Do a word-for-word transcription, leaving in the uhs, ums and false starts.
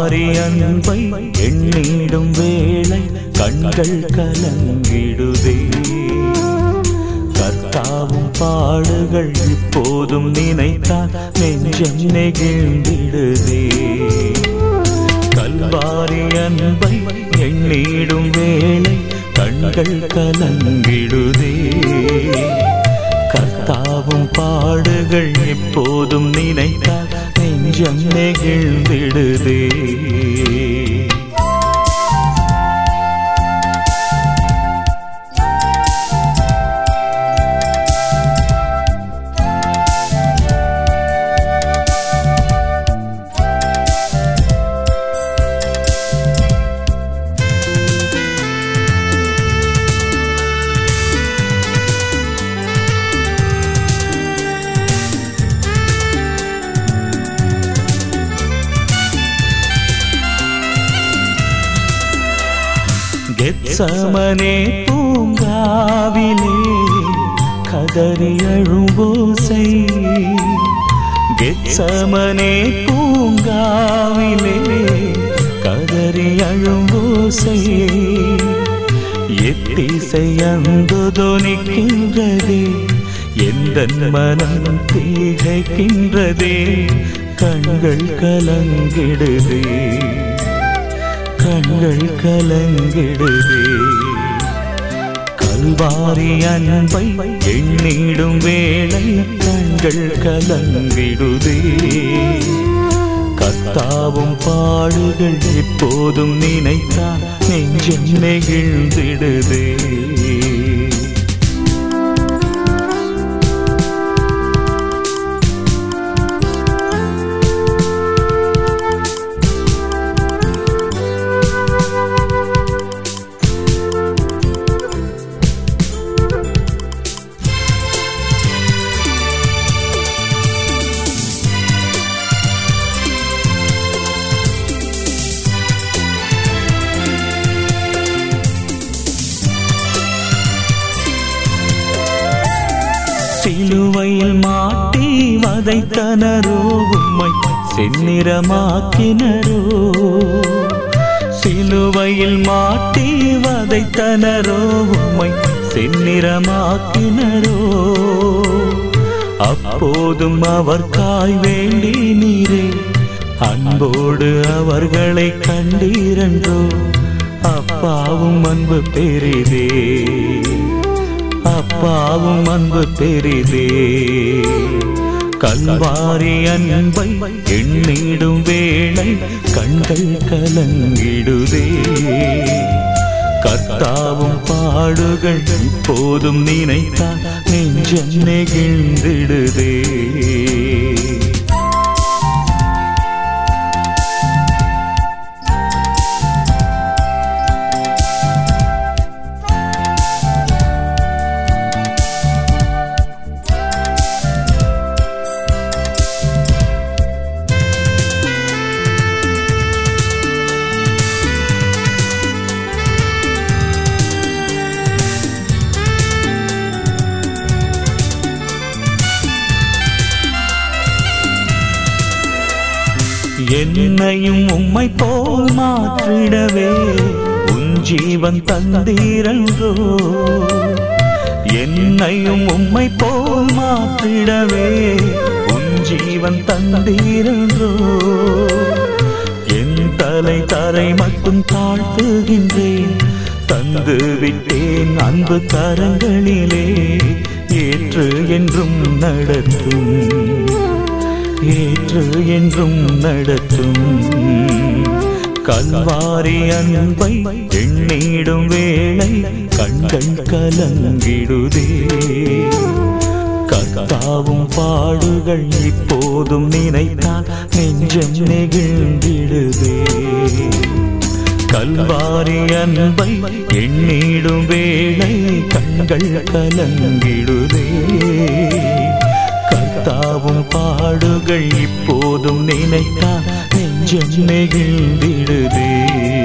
கல்வாரி அன்பை எண்ணிடும் வேளை கண்கள் கலங்கிடுதே. கர்த்தாவும் பாடுகள் இப்போதும் நினைத்தால் நெஞ்சம் நெகிழ்ந்திடுதே. கல்வாரி அன்பை எண்ணிடும் வேளை கண்கள் கலங்கிடுதே. கர்த்தாவும் பாடுகள் எப்போதும் நினைத்தால் நெஞ்சம் நெகிழ்ந்திடுதே. கெத்சமனே பூங்காவிலே கதறி அழும்போசை. கெத்சமனே பூங்காவிலே கதறி அழும்போசை. எத்திசையந்து தொனிக்கின்றதே எந்தன் மனம் திகைக்கின்றதே. கண்கள் கலங்கிடுதே கண்கள் கலங்கிடுதே. கல்வாரி அன்பை எண்ணிடும் வேளை கண்கள் கலங்கிடுதே. கர்த்தாவும் பாடுகள் எப்போதும் நினைத்தால் நெஞ்சம் நெகிழ்ந்திடுதே. சிலுவையில் மாட்டி வதைத்தனரோ உம்மை செந்நிறமாக்கினரோ. சிலுவையில் மாட்டி வதைத்தனரோ உம்மை செந்நிறமாக்கினரோ. அப்போதும் அவர்காய் வேண்டி நீரே அன்போடு அவர்களை கண்டீரன்றோ. அப்பாவும் அன்பு பெரிதே அப்பாவும் அன்பு பெரிதே. கல்வாரி அன்பை எண்ணிடும் வேளை கண்கள் கலங்கிடுதே. கர்த்தாவும் பாடுகள் இப்போதும் நினைத்தால் நெஞ்சம் நெகிழ்ந்திடுதே. என்னையும் உம்மை போல் மாற்றிடவே உன் ஜீவன் தந்தீரன்றோ. என்னையும் உம்மை போல் மாற்றிடவே உன் ஜீவன் தந்தீரன்றோ. என் தலை தரை மட்டும் தாழ்த்துகின்றேன் தந்து விட்டேன் அன்பு கரங்களிலே. ஏற்று என்றும் நடத்தும் ஏற்று என்றும் நடத்தும். கல்வாரி அன்பை எண்ணிடும் வேளை கண்கள் கலங்கிடுதே. கர்த்தாவும் பாடுகள் இப்போதும் நினைத்தால் நெஞ்சம் நெகிழ்ந்திடுதே. கல்வாரி அன்பை எண்ணிடும் வேளை கண்கள் கலங்கிடுதே. கர்த்தாவும் பாடுகள் இப்போதும் நினைத்தால் நெஞ்சம் நெகிழ்ந்திடுதே.